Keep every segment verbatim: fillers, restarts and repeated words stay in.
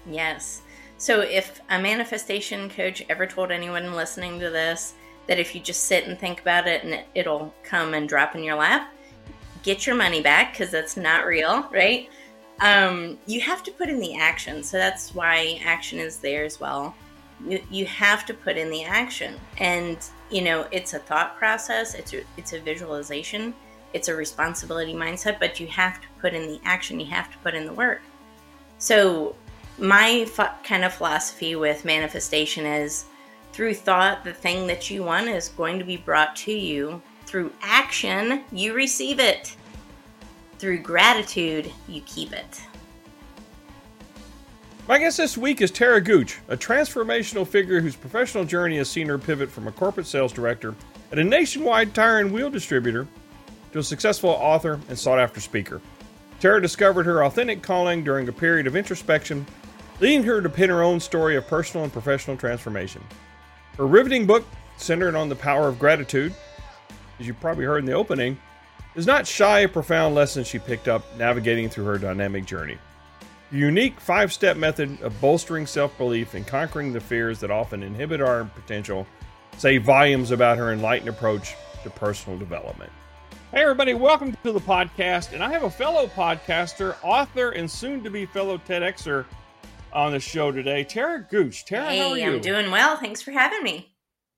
Yes. So if a manifestation coach ever told anyone listening to this that if you just sit and think about it and it, it'll come and drop in your lap, get your money back because that's not real, right? Um, you have to put in the action. So that's why action is there as well. You, you have to put in the action. And, you know, it's a thought process. It's a, it's a visualization. It's a responsibility mindset, but you have to put in the action. You have to put in the work. So my f- kind of philosophy with manifestation is through thought, the thing that you want is going to be brought to you. Through action, you receive it. Through gratitude, you keep it. My guest this week is Tara Gooch, a transformational figure whose professional journey has seen her pivot from a corporate sales director at a nationwide tire and wheel distributor to a successful author and sought-after speaker. Tara discovered her authentic calling during a period of introspection, leading her to pen her own story of personal and professional transformation. Her riveting book, centered on the power of gratitude, as you probably heard in the opening, is not shy of profound lessons she picked up navigating through her dynamic journey. The unique five-step method of bolstering self-belief and conquering the fears that often inhibit our potential say volumes about her enlightened approach to personal development. Hey everybody, welcome to the podcast, and I have a fellow podcaster, author, and soon-to-be fellow TEDxer on the show today, Tara Gooch. Tara, hey, how are you? I'm doing well. Thanks for having me.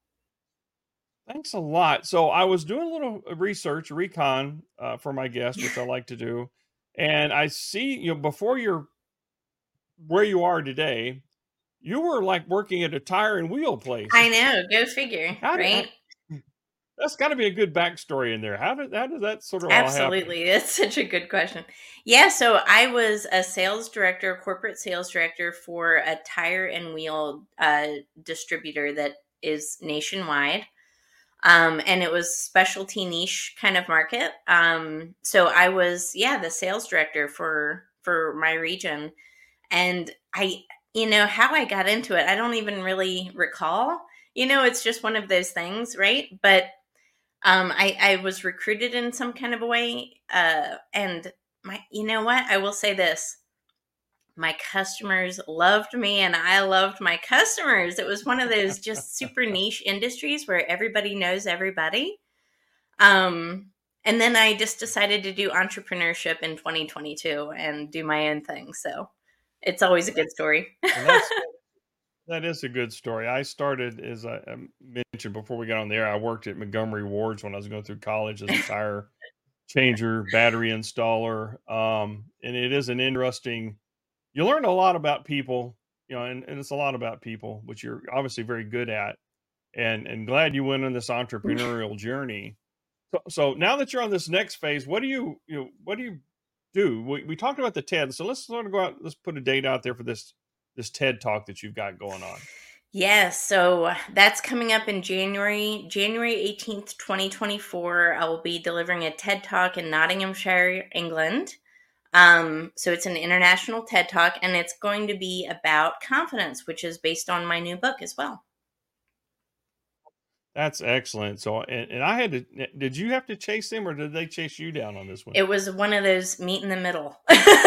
Thanks a lot. So I was doing a little research, recon, uh, for my guest, which I like to do. And I see, you know, before you're where you are today, you were like working at a tire and wheel place. I know. Go figure, How did, right? how, that's got to be a good backstory in there. How did, how did that sort of Absolutely. all happen? That's such a good question. Yeah, so I was a sales director, corporate sales director for a tire and wheel uh, distributor that is nationwide. Um, and it was specialty niche kind of market. Um, so I was, yeah, the sales director for, for my region. And I, you know, how I got into it, I don't even really recall. You know, it's just one of those things, right? But um, I, I was recruited in some kind of a way. Uh, and my, you know what? I will say this. My customers loved me and I loved my customers. It was one of those just super niche industries where everybody knows everybody. Um, and then I just decided to do entrepreneurship in twenty twenty-two and do my own thing. So it's always a good story. that's, that is a good story. I started, as I mentioned before we got on the air, I worked at Montgomery Ward's when I was going through college as a tire changer, battery installer. Um, and it is an interesting, you learn a lot about people, you know, and, and it's a lot about people, which you're obviously very good at, and, and glad you went on this entrepreneurial journey. So, so now that you're on this next phase, what do you, you know, what do you do? We, we talked about the TED. So let's sort of go out, let's put a date out there for this, this TED talk that you've got going on. Yes, so that's coming up in January, January eighteenth, twenty twenty-four. I will be delivering a TED Talk in Nottinghamshire, England. Um, so it's an international TED Talk, and it's going to be about confidence, which is based on my new book as well. That's excellent. So, and, and I had to, did you have to chase them or did they chase you down on this one? It was one of those meet in the middle.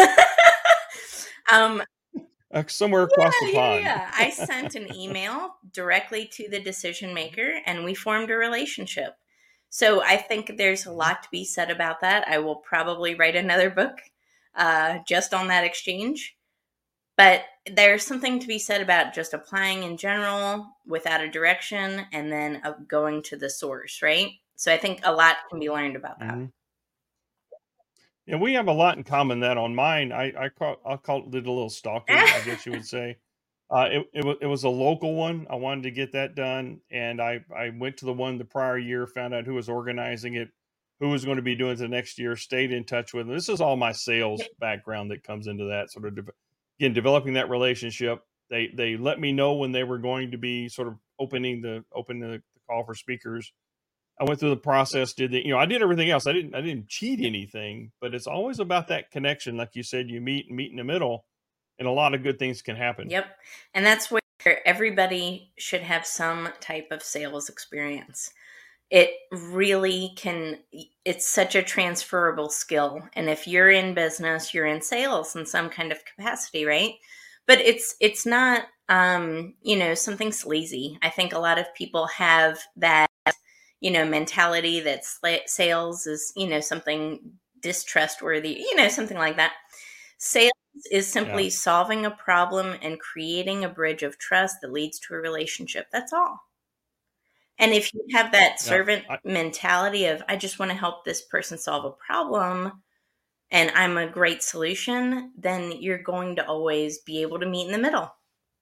um, Uh, somewhere across yeah, the pond. Yeah, yeah. I sent an email directly to the decision maker and we formed a relationship. So I think there's a lot to be said about that. I will probably write another book uh, just on that exchange. But there's something to be said about just applying in general without a direction and then uh, going to the source, right? So I think a lot can be learned about that. Mm-hmm. Yeah, we have a lot in common. That on mine, I I call I'll call it a little stalking, I guess you would say. Uh, it it was it was a local one. I wanted to get that done, and I I went to the one the prior year, found out who was organizing it, who was going to be doing it the next year, stayed in touch with them. This is all my sales background that comes into that sort of de- again developing that relationship. They they let me know when they were going to be sort of opening the opening the, the call for speakers. I went through the process, did the, you know, I did everything else. I didn't, I didn't cheat anything, but it's always about that connection. Like you said, you meet and meet in the middle and a lot of good things can happen. Yep. And that's where everybody should have some type of sales experience. It really can, it's such a transferable skill. And if you're in business, you're in sales in some kind of capacity, right? but it's it's not um, you know, something sleazy. I think a lot of people have that, you know, mentality that sales is, you know, something distrustworthy, you know, something like that. Sales is Yeah. simply solving a problem and creating a bridge of trust that leads to a relationship. That's all. And if you have that Yeah. servant I, mentality of, I just want to help this person solve a problem and I'm a great solution, then you're going to always be able to meet in the middle.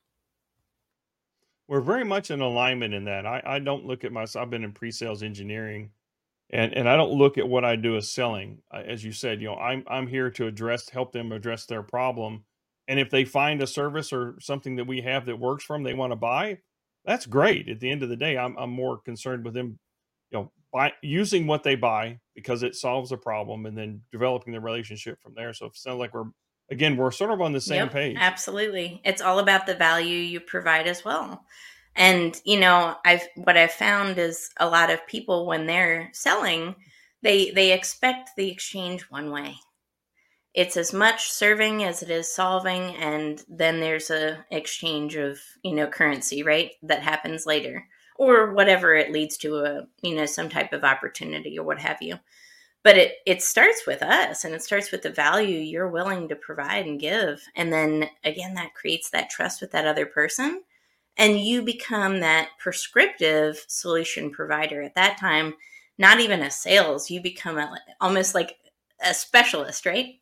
we're very much in alignment in that. I, I don't look at myself. I've been in pre-sales engineering, and and I don't look at what I do as selling. Uh, As you said, you know, I'm I'm here to address, help them address their problem. And if they find a service or something that we have that works for them, they want to buy, that's great. At the end of the day, I'm I'm more concerned with them, you know, buy using what they buy because it solves a problem, and then developing the relationship from there. So it sounds like we're again we're sort of on the same Yep, page. absolutely. It's all about the value you provide as well. And, you know, I've what I've found is a lot of people when they're selling, they they expect the exchange one way. It's as much serving as it is solving, and then there's a exchange of, you know, currency, right? That happens later. Or whatever it leads to, a, you know, some type of opportunity or what have you. But it it starts with us, and it starts with the value you're willing to provide and give. And then again, that creates that trust with that other person, and you become that prescriptive solution provider at that time. Not even a sales, you become a, almost like a specialist, right?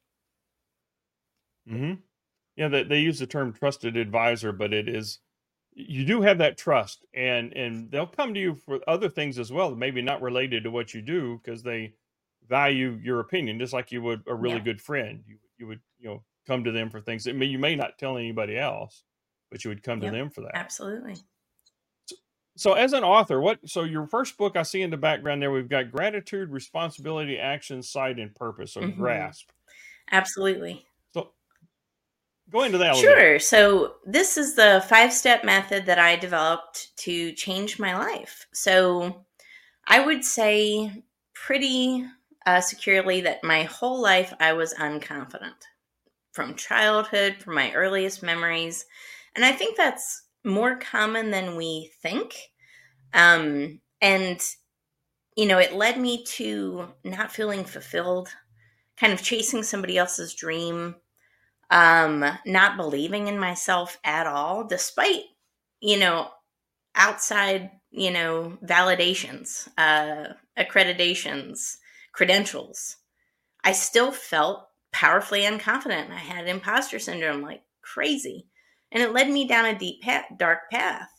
Hmm. Yeah, they, they use the term trusted advisor, but it is you do have that trust, and and they'll come to you for other things as well, maybe not related to what you do, because they value your opinion, just like you would a really Yep. good friend. You you would you know come to them for things that may, you may not tell anybody else, but you would come to Yep, them for that. absolutely. So, so as an author, what so your first book I see in the background there, we've got gratitude, responsibility, action, sight, and purpose. So Hmm. grasp. Absolutely. So go into that a little bit. Sure. So, this is the five step method that I developed to change my life. So, I would say pretty uh, securely that my whole life I was unconfident from childhood, from my earliest memories. And I think that's more common than we think. Um, and, you know, it led me to not feeling fulfilled, kind of chasing somebody else's dream, um, not believing in myself at all, despite, you know, outside, you know, validations, uh, accreditations, credentials. I still felt powerfully unconfident. I had imposter syndrome like crazy. And it led me down a deep, path, dark path.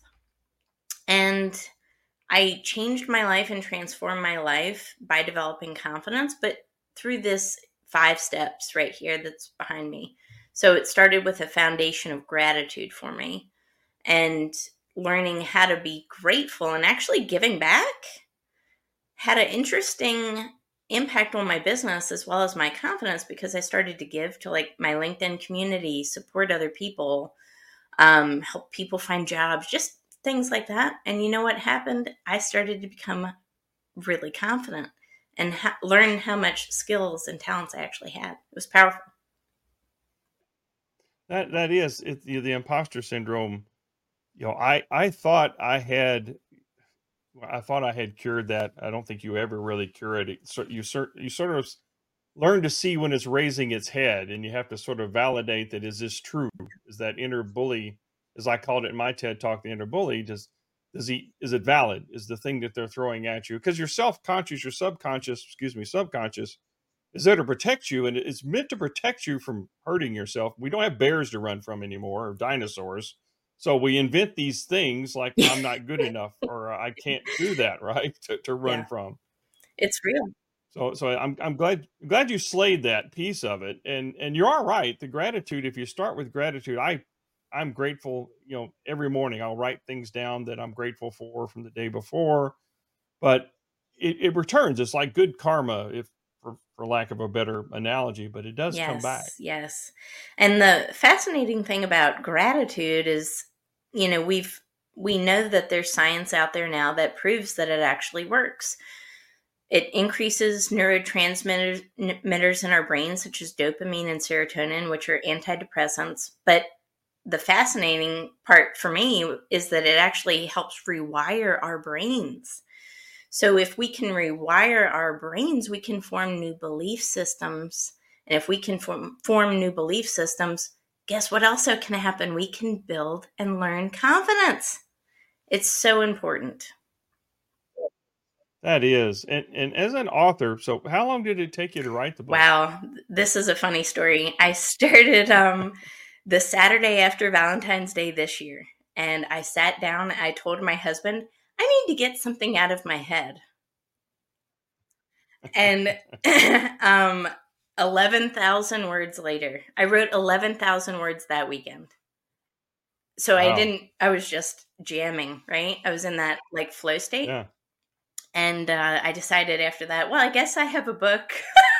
And I changed my life and transformed my life by developing confidence, but through this five steps right here that's behind me. So it started with a foundation of gratitude for me and learning how to be grateful and actually giving back had an interesting impact on my business as well as my confidence because I started to give to like my LinkedIn community, support other people, um, help people find jobs, just things like that. And you know what happened? I started to become really confident and ha- learn how much skills and talents I actually had. It was powerful. That that is it, the, the imposter syndrome. You know, I I thought I had well, I thought I had cured that. I don't think you ever really cure it. It so you sort you sort of s- learn to see when it's raising its head, and you have to sort of validate that is this true? Is that inner bully, as I called it in my TED talk, the inner bully? Does does he is it valid? Is the thing that they're throwing at you? Because your self conscious, your subconscious, excuse me, subconscious is there to protect you, and it's meant to protect you from hurting yourself. We don't have bears to run from anymore, or dinosaurs. So we invent these things like I'm not good enough or I can't do that, right? To, to run Yeah, from. it's real. So so I'm I'm glad glad you slayed that piece of it. And and you are right. The gratitude, if you start with gratitude, I I'm grateful, you know, every morning I'll write things down that I'm grateful for from the day before, but it, it returns. It's like good karma, if for, for lack of a better analogy, but it does come back. Yes, yes. And the fascinating thing about gratitude is, you know, we've we know that there's science out there now that proves that it actually works. It increases neurotransmitters in our brain, such as dopamine and serotonin, which are antidepressants. But the fascinating part for me is that it actually helps rewire our brains. So if we can rewire our brains, we can form new belief systems. And if we can form, form new belief systems, guess what also can happen? We can build and learn confidence. It's so important. That is. And, and as an author, so how long did it take you to write the book? Wow, this is a funny story. I started um, the Saturday after Valentine's Day this year. And I sat down, I told my husband, I need to get something out of my head. And um, eleven thousand words later, I wrote eleven thousand words that weekend. So wow. I didn't, I was just jamming, right? I was in that like flow state. Yeah. And uh, I decided after that, well, I guess I have a book.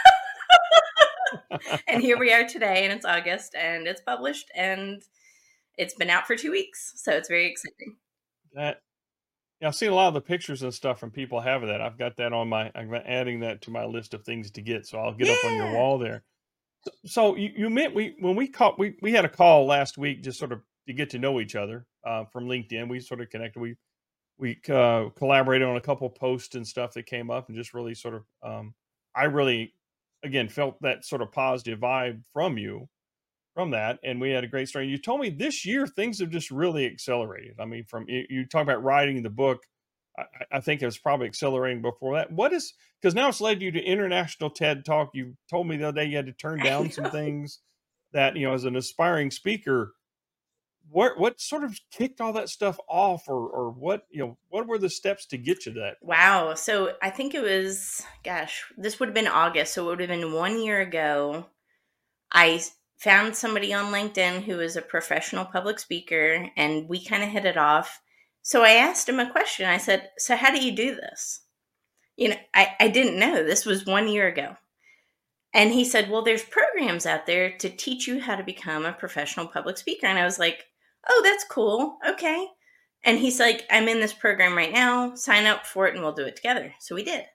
And here we are today, and it's August, and it's published, and it's been out for two weeks. So it's very exciting. That, yeah, I've seen a lot of the pictures and stuff from people having that. I've got that on my, I'm adding that to my list of things to get. So I'll get yeah. up on your wall there. So, so you, you meant we, when we caught, we, we had a call last week, just sort of to get to know each other uh, from LinkedIn. We sort of connected. We, we uh, collaborated on a couple of posts and stuff that came up, and just really sort of, um, I really, again, felt that sort of positive vibe from you. From that, and we had a great story. You told me this year things have just really accelerated. I mean, from you, you talk about writing the book, I, I think it was probably accelerating before that. What is, because now it's led you to international TED Talk. You told me the other day you had to turn down some things that, you know, as an aspiring speaker, what what sort of kicked all that stuff off, or or what, you know, what were the steps to get you that? Wow. So I think it was, gosh, this would have been August. So it would have been one year ago. I found somebody on LinkedIn who is a professional public speaker, and we kind of hit it off. So I asked him a question. I said, so how do you do this? You know, I, I didn't know. This was one year ago. And he said, well, there's programs out there to teach you how to become a professional public speaker. And I was like, oh, that's cool. Okay. And he's like, I'm in this program right now. Sign up for it and we'll do it together. So we did.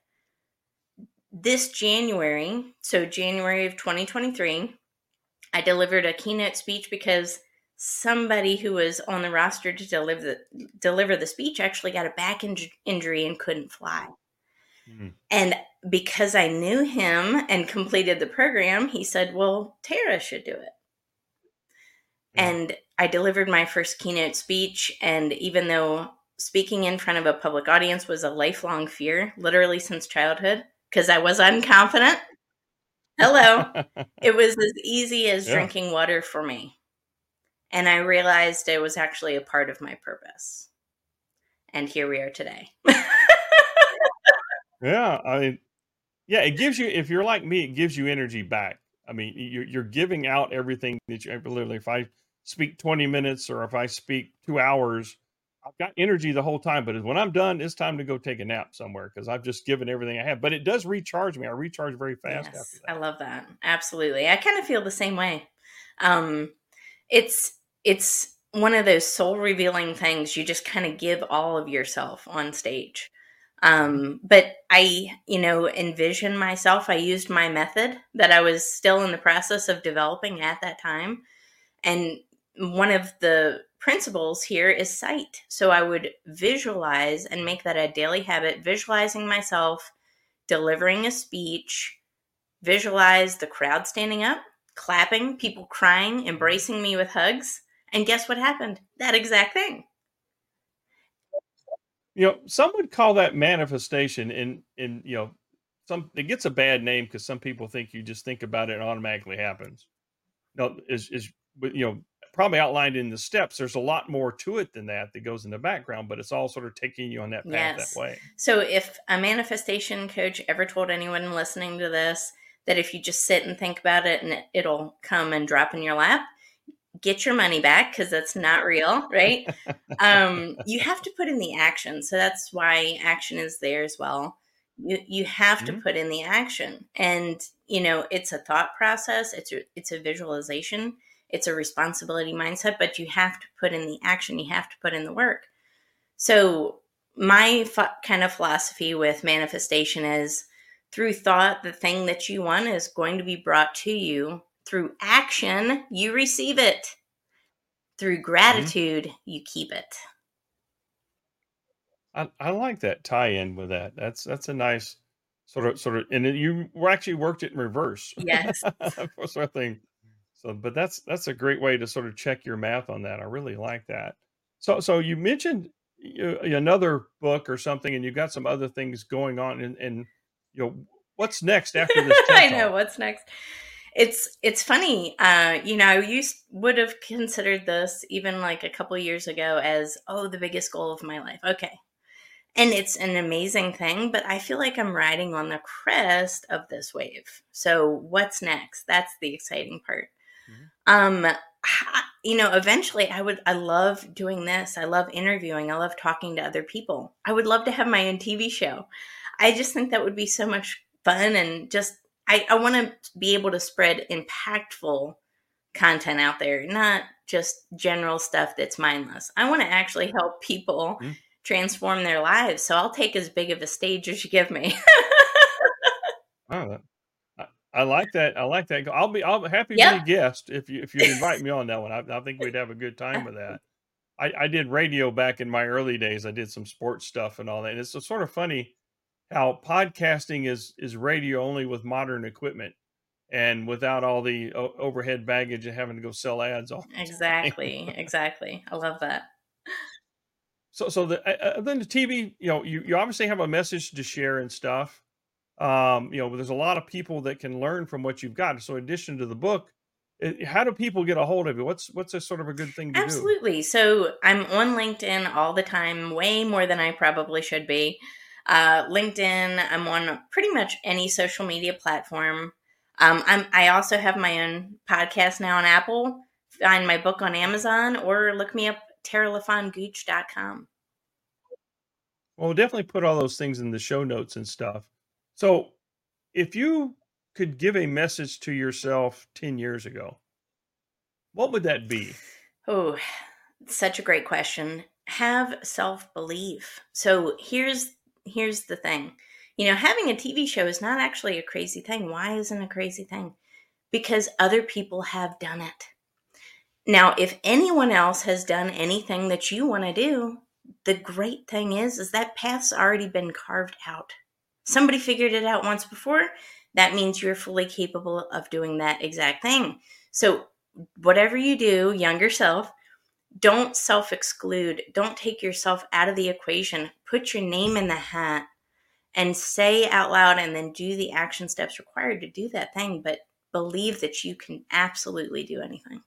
This January, so January of twenty twenty-three, I delivered a keynote speech because somebody who was on the roster to deliver the, deliver the speech actually got a back in- injury and couldn't fly. Mm-hmm. And because I knew him and completed the program, he said, well, Tara should do it. Mm-hmm. And I delivered my first keynote speech. And even though speaking in front of a public audience was a lifelong fear, literally since childhood, because I was unconfident, hello. It was as easy as yeah. drinking water for me. And I realized it was actually a part of my purpose. And here we are today. Yeah. I mean, yeah, it gives you, if you're like me, it gives you energy back. I mean, you're, you're giving out everything that you ever literally, if I speak twenty minutes or if I speak two hours, I've got energy the whole time, but when I'm done, it's time to go take a nap somewhere because I've just given everything I have. But it does recharge me. I recharge very fast yes, after that. I love that. Absolutely. I kind of feel the same way. Um, it's it's one of those soul revealing things. You just kind of give all of yourself on stage. Um, but I, you know, envision myself. I used my method that I was still in the process of developing at that time. And one of the principles here is sight. So I would visualize and make that a daily habit, visualizing myself delivering a speech, visualize the crowd standing up, clapping, people crying, embracing me with hugs. And guess what happened? That exact thing. You know, some would call that manifestation, and, and you know, some it gets a bad name because some people think you just think about it and it automatically happens. No, is is you know, probably outlined in the steps. There's a lot more to it than that that goes in the background, but it's all sort of taking you on that path yes. that way. So if a manifestation coach ever told anyone listening to this that if you just sit and think about it and it'll come and drop in your lap, get your money back because that's not real, right? um, you have to put in the action. So that's why action is there as well. You you have mm-hmm. to put in the action. And, you know, it's a thought process. It's a, it's a visualization. It's a responsibility mindset, but you have to put in the action. You have to put in the work. So my f- kind of philosophy with manifestation is through thought, the thing that you want is going to be brought to you. Through action, you receive it. through Mm-hmm. gratitude, you keep it. I, I like that tie-in with that. That's that's a nice sort of sort of, and then you were actually worked it in reverse Yes. sort of thing. So, but that's that's a great way to sort of check your math on that. I really like that. So, so you mentioned uh, another book or something, and you got some other things going on, and, and you know what's next after this TED I know Talk? what's next. It's it's funny. Uh, you know, I used would have considered this even like a couple years ago as, oh, the biggest goal of my life. Okay. And it's an amazing thing, but I feel like I'm riding on the crest of this wave. So what's next? That's the exciting part. Mhm. Um, you know, eventually I would, I love doing this. I love interviewing. I love talking to other people. I would love to have my own T V show. I just think that would be so much fun. And just, I, I want to be able to spread impactful content out there, not just general stuff that's mindless. I want to actually help people Mhm. transform their lives. So I'll take as big of a stage as you give me. Oh, I, I like that. I like that. I'll be I'll be happy to be a Yep. guest if you if you'd invite me on that one. I, I think we'd have a good time with that. I, I did radio back in my early days. I did some sports stuff and all that. And it's sort of funny how podcasting is is radio only with modern equipment and without all the o- overhead baggage of having to go sell ads all the time. Exactly. Exactly. I love that. So so the uh, uh, then the T V, you know, you, you obviously have a message to share and stuff. Um, you know, there's a lot of people that can learn from what you've got. So in addition to the book, it, how do people get a hold of you? What's what's a sort of a good thing to do? Absolutely. So I'm on LinkedIn all the time, way more than I probably should be. Uh, LinkedIn, I'm on pretty much any social media platform. Um, I'm, I also have my own podcast now on Apple. Find my book on Amazon or look me up, tara lafon gooch dot com. Well, we'll definitely put all those things in the show notes and stuff. So if you could give a message to yourself ten years ago, what would that be? Oh, such a great question. Have self-belief. So here's here's the thing. You know, having a T V show is not actually a crazy thing. Why isn't it a crazy thing? Because other people have done it. Now, if anyone else has done anything that you want to do, the great thing is is that path's already been carved out. Somebody figured it out once before. That means you're fully capable of doing that exact thing. So, whatever you do, younger self, don't self-exclude. Don't take yourself out of the equation. Put your name in the hat and say out loud and then do the action steps required to do that thing, but believe that you can absolutely do anything.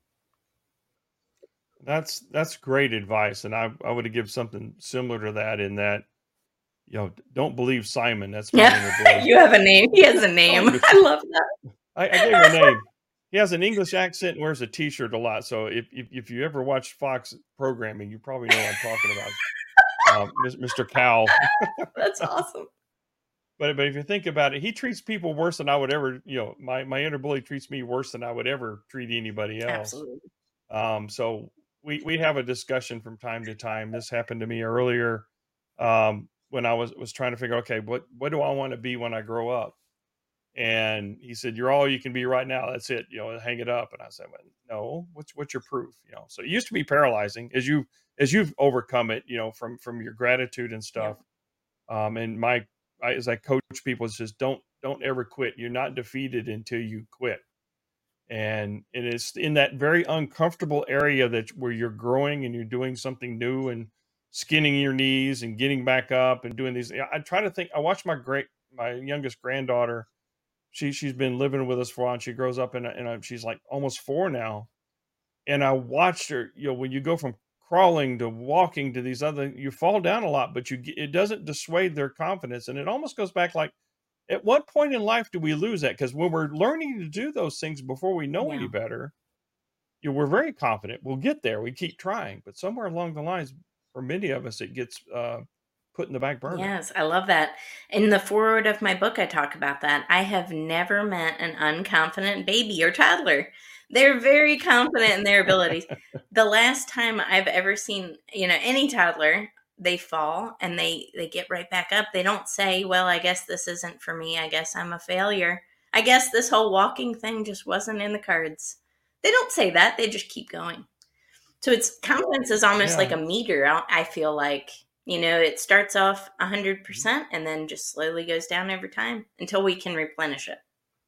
That's that's great advice, and I I would have given something similar to that. In that, you know, don't believe Simon. That's my inner Yeah, boy. you have a name. He has a name. I love that. I, I gave him a name. He has an English accent and wears a T-shirt a lot. So if if, if you ever watch Fox programming, you probably know what I'm talking about. Um, Mister Cowell. That's awesome. But but if you think about it, he treats people worse than I would ever. You know, my my inner bully treats me worse than I would ever treat anybody else. Absolutely. Um, so we we have a discussion from time to time. This happened to me earlier um, when I was was trying to figure, okay, what what do I want to be when I grow up? And he said, "You're all you can be right now. That's it. You know, hang it up." And I said, well, "No. What's what's your proof? You know." So it used to be paralyzing as you as you've overcome it. You know, from from your gratitude and stuff. Yep. Um, and my I, as I coach people, it says, "Don't don't ever quit. You're not defeated until you quit." And it is in that very uncomfortable area that where you're growing and you're doing something new and skinning your knees and getting back up and doing these. I try to think. I watch my great my youngest granddaughter. She she's been living with us for a while. And she grows up and and she's like almost four now. And I watched her. You know, when you go from crawling to walking to these other, you fall down a lot, but you get- it doesn't dissuade their confidence. And it almost goes back like, at what point in life do we lose that? Because when we're learning to do those things before we know any Yeah. better, you know, we're very confident. We'll get there. We keep trying, but somewhere along the lines, for many of us, it gets uh, put in the back burner. Yes, I love that. In the foreword of my book, I talk about that. I have never met an unconfident baby or toddler. They're very confident in their abilities. The last time I've ever seen, you know, any toddler, they fall and they they get right back up. They don't say, "Well, I guess this isn't for me. I guess I'm a failure. I guess this whole walking thing just wasn't in the cards." They don't say that. They just keep going. So it's confidence is almost like Yeah. a meter. I I feel like, you know, it starts off a hundred Mhm. percent and then just slowly goes down over time until we can replenish it.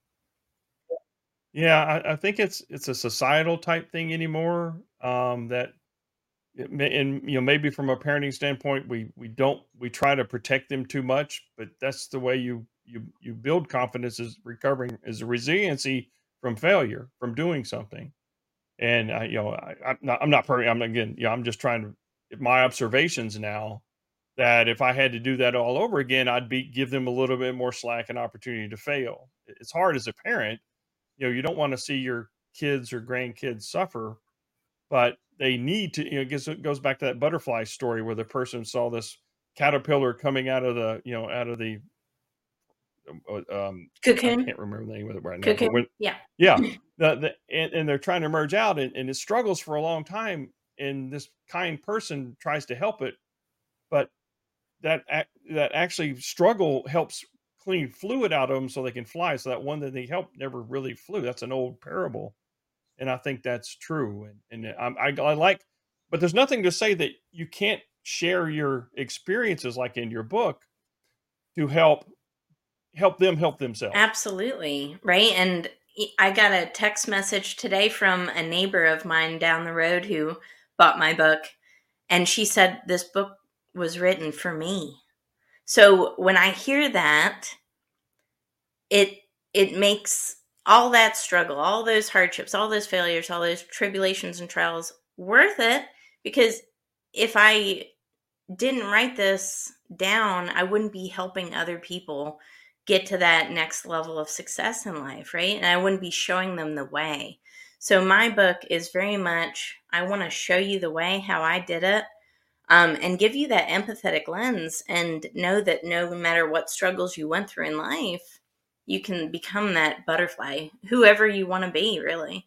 Yeah, I, I think it's it's a societal type thing anymore. Um, that it may, and you know maybe from a parenting standpoint, we we don't we try to protect them too much, but that's the way you you you build confidence is recovering is a resiliency from failure from doing something. And I, you know, I, I'm not I'm not perfect. I'm again, you know, I'm just trying to my observations now that if I had to do that all over again, I'd be give them a little bit more slack and opportunity to fail. It- It's hard as a parent, you know, you don't want to see your kids or grandkids suffer, but they need to, you know, it gets, it goes back to that butterfly story where the person saw this caterpillar coming out of the, you know, out of the, um, uh, um, I Cocoon. can't remember the name of it right now, but Cocoon. when, Yeah. yeah, the, the, and, and they're trying to merge out and, and it struggles for a long time. And this kind person tries to help it, but that, ac- that actually struggle helps clean fluid out of them so they can fly. So that one that they helped never really flew. That's an old parable. And I think that's true. And, and I, I, I like, but there's nothing to say that you can't share your experiences like in your book to help help them help themselves. Absolutely. Right. And e- I got a text message today from a neighbor of mine down the road who bought my book. And she said, this book was written for me. So when I hear that, it it makes all that struggle, all those hardships, all those failures, all those tribulations and trials worth it, because if I didn't write this down, I wouldn't be helping other people get to that next level of success in life, right? And I wouldn't be showing them the way. So my book is very much, I want to show you the way, how I did it, um, and give you that empathetic lens and know that no matter what struggles you went through in life, you can become that butterfly, whoever you want to be, really.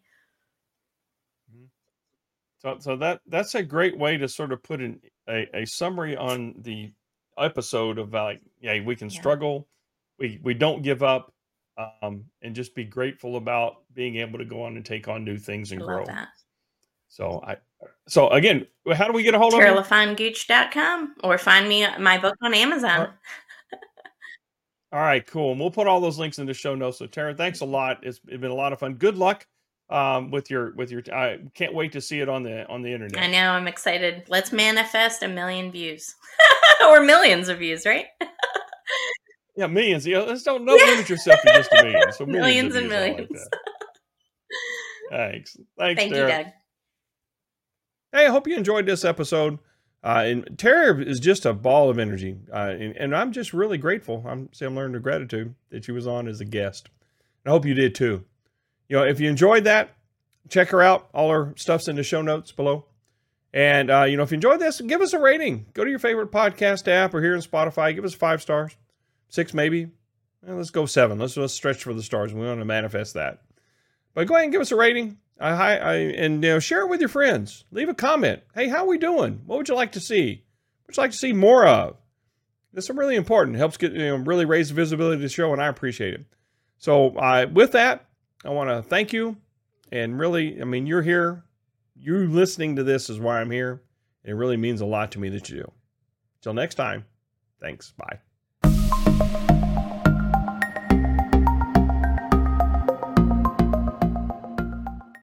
Mhm. So, so that that's a great way to sort of put an, a a summary on the episode of like, yeah, we can Yeah, struggle, we we don't give up, um, and just be grateful about being able to go on and take on new things I and love grow. that. So I, so again, how do we get a hold of tara you? lafine gooch dot com or find me my book on Amazon. All right, cool. And we'll put all those links in the show notes. So Tara, thanks a lot. It's, it's been a lot of fun. Good luck um, with your with your. I can't wait to see it on the on the I internet. know, I'm excited. Let's manifest a million views or millions of views, right? Yeah, millions. You know, let's don't don't Yeah, limit yourself to just a million. So millions of millions and views. I like millions. that. Thanks. Thanks, Thank you, Tara. Doug. Hey, I hope you enjoyed this episode. Uh, and Tara is just a ball of energy, uh, and, and I'm just really grateful. I'm see, I'm learning the gratitude that she was on as a guest. I hope you did too. You know, if you enjoyed that, check her out. All her stuff's in the show notes below. And, uh, you know, if you enjoyed this, give us a rating. Go to your favorite podcast app or here in Spotify. Give us five stars, six maybe. Well, let's go seven. Let's, let's stretch for the stars. We want to manifest that. But go ahead and give us a rating. I, I, and, you know, share it with your friends. Leave a comment. Hey, how are we doing? What would you like to see? What would you like to see more of? This is really important. It helps get, you know, really raise the visibility of the show, and I appreciate it. So uh, with that, I want to thank you. And really, I mean, you're here. You listening to this is why I'm here. It really means a lot to me that you do. Till next time, thanks. Bye.